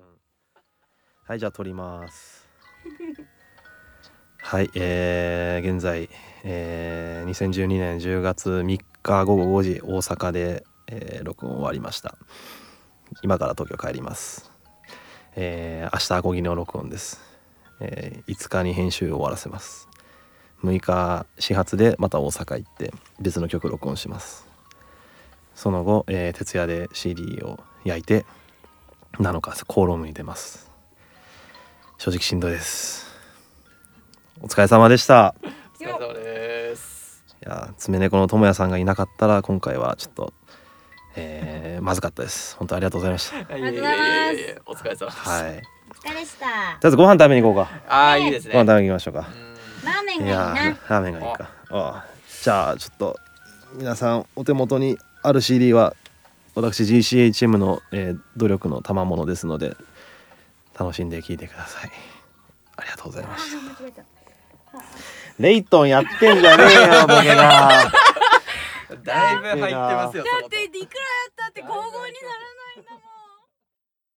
はい、じゃあ撮りますはい、現在、2012年10月3日午後5時大阪で、録音終わりました。今から東京帰ります。明日アコギの録音です。5日に編集を終わらせます。6日始発でまた大阪行って別の曲録音します。その後、徹夜で CD を焼いて7日コールームに出ます。正直しんどいです。お疲れ様でした。 お疲れ様です。 いや、爪猫の智也さんがいなかったら今回はちょっと、まずかったです。本当ありがとうございました。 ありがとうございますお疲れ様です。 はい。 お疲れでした。 とりあえずご飯食べに行こうか。 いいですね。 ご飯食べに行きましょうか。 ラーメンがいいいやな。 ラーメンがいいか。じゃあちょっと皆さんお手元にある CD は私 GCHM の、努力の賜物ですので楽しんで聴いてください。ありがとうございました。 間違えた。 レイトンやってんじゃねえよ僕が。 だいぶ入ってますよ。 だっていくらやったって交互にならないんだもん。